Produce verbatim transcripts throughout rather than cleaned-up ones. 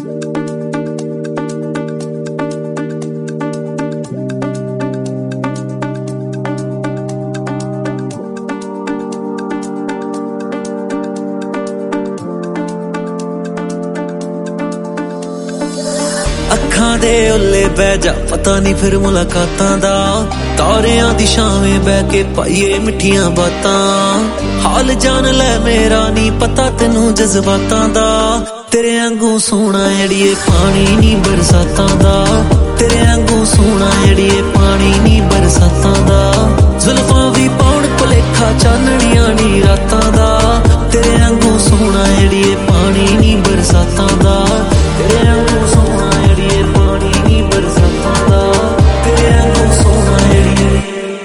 ਅੱਖਾਂ ਦੇ ਓਲੇ ਬਹਿ ਜਾ ਪਤਾ ਨਹੀਂ ਫਿਰ ਮੁਲਾਕਾਤਾਂ ਦਾ ਤਾਰਿਆਂ ਦੀ ਛਾਵੇਂ ਬਹਿ ਕੇ ਪਾਈਏ ਮਿੱਠੀਆਂ ਬਾਤਾਂ ਹਾਲ ਜਾਣ ਲੈ ਮੇਰਾ ਨਹੀਂ ਪਤਾ ਤੈਨੂੰ ਜਜ਼ਬਾਤਾਂ ਦਾ ਤੇਰੇ ਵਾਂਗੂ ਸੋਹਣਾ ਏੜੀਏ ਪਾਣੀ ਨਹੀਂ ਬਰਸਾਤਾਂ ਦਾ ਤੇਰੇ ਵਾਂਗੂ ਸੋਹਣਾ ਏੜੀਏ ਪਾਣੀ ਨਹੀਂ ਬਰਸਾਤਾਂ ਦਾ ਜ਼ੁਲਫਾਂ ਵੀ ਪਾਉਣ ਭੁਲੇਖਾ ਚਾਨਣੀਆਂ ਨੀ ਰਾਤਾਂ ਦਾ ਤੇਰੇ ਵਾਂਗੂ ਸੋਹਣਾ ਏੜੀਏ ਪਾਣੀ ਨਹੀਂ ਬਰਸਾਤਾਂ ਦਾ ਤੇਰੇ ਵਾਂਗੂ ਸੋਹਣਾ ਏੜੀਏ ਪਾਣੀ ਨਹੀਂ ਬਰਸਾਤਾਂ ਦਾ ਤੇਰੇ ਵਾਂਗੂ ਸੋਹਣਾ ਏੜੀਏ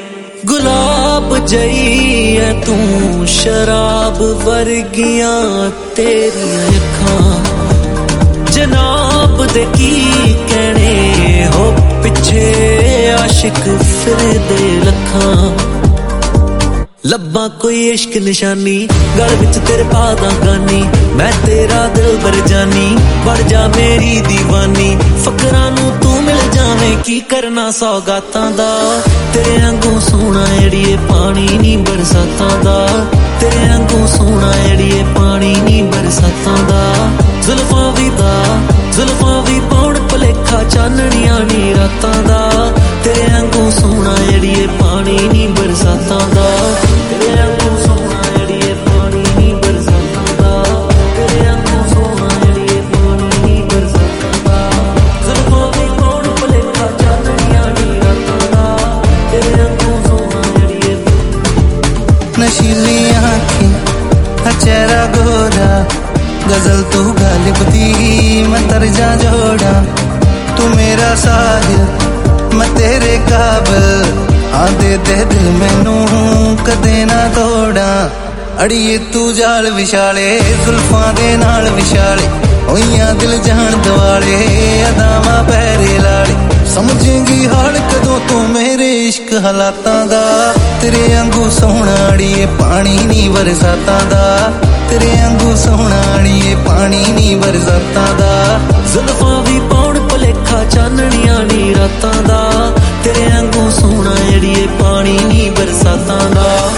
ਗੁਲਾਬ ਜਈ ਐ ਤੂੰ ਸ਼ਰਾਬ ਵਰਗੀਆਂ ਤੇਰੀਆਂ ਅੱਖਾਂ ਜਨਾਬ ਦੇ ਕੀ ਕਹਿਣੇ ਹੋ ਪਿੱਛੇ ਆਸ਼ਿਕ ਫਿਰਦੇ ਲੱਖਾਂ ਲੱਭਾਂ ਕੋਈ ਇਸ਼ਕ ਨਿਸ਼ਾਨੀ ਗਲ ਵਿੱਚ ਤੇਰੇ ਪਾਦਾਂ ਗਾਨੀ ਮੈਂ ਤੇਰਾ ਦਿਲਬਰ ਜਾਨੀ ਬਣ ਜਾ ਮੇਰੀ ਦੀਵਾਨੀ ਫਕਰਾਂ ਨੂੰ ਤੂੰ ਮਿਲ ਜਾਵੇਂ ਕੀ ਕਰਨਾ ਸੌਗਾਤਾਂ ਦਾ ਤੇਰੇ ਵਾਂਗੂ ਸੋਹਣਾ ਏੜੀਏ ਪਾਣੀ ਨਹੀਂ ਬਰਸਾਤਾਂ ਦਾ ਤੇਰੇ ਵਾਂਗੂ ਸੋਹਣਾ ਏੜੀਏ ਪਾਣੀ ਨਹੀਂ ਬਰਸਾਤਾਂ ਦਾ ਜ਼ੁਲਫਾਂ ਵੀ ਦਾ ਜ਼ੁਲਫਾਂ ਵੀ ਪਾਉਣ ਭੁਲੇਖਾ ਚਾਨਣੀਆਂ ਨੀ ਰਾਤਾਂ ਦਾ ਤੇਰੇ ਵਾਂਗੂ ਸੋਹਣਾ ਏੜੀਏ ਪਾਣੀ ਨਹੀਂ ਬਰਸਾਤਾਂ ਦਾ ਤੇਰੇ ਵਾਂਗੂ ਸੋਹਣਾ ਏੜੀਏ ਪਾਣੀ ਨਹੀਂ ਬਰਸਾਤਾਂ ਦਾ ਤੇਰੇ ਵਾਂਗੂ ਸੋਹਣਾ ਏੜੀਏ ਪਾਣੀ ਨਹੀਂ ਬਰਸਾਤਾਂ ਦਾ ਜ਼ੁਲਫਾਂ ਵੀ ਪਾਉਣ ਭੁਲੇਖਾ ਚਾਨਣੀਆਂ ਨੀ ਰਾਤਾਂ ਦਾ ਤੇਰੇ ਵਾਂਗੂ ਸੋਹਣਾ ਏੜੀਏ नशीली आँखें चेहरा गोरा गजल तू गालिब दी मैं तर्जा जोड़ा तू मेरा साहिल मैं तेरे काबिल हाँ दे दे दिल मैनू कदे ना तोड़ा अड़िए तू जाल विशाले जुल्फां दे नाल विशाले होइयां दिल जान दवाले अदावां पैरे लाले समझेंगी हाल कदों तू मेरे इश्क हालातां दा तेरे वांगू सोहना अड़िए पानी नी बरसातां दा तेरे वांगू सोहना अड़िए पानी नी बरसातां दा ਜ਼ੁਲਫਾਂ ਵੀ ਪਾਉਣ ਭੁਲੇਖਾ ਚਾਨਣੀਆਂ ਨੀ ਰਾਤਾਂ ਦਾ ਤੇਰੇ ਵਾਂਗੂ ਸੋਹਣਾ ਏੜੀਏ ਪਾਣੀ ਨਹੀਂ ਬਰਸਾਤਾਂ ਦਾ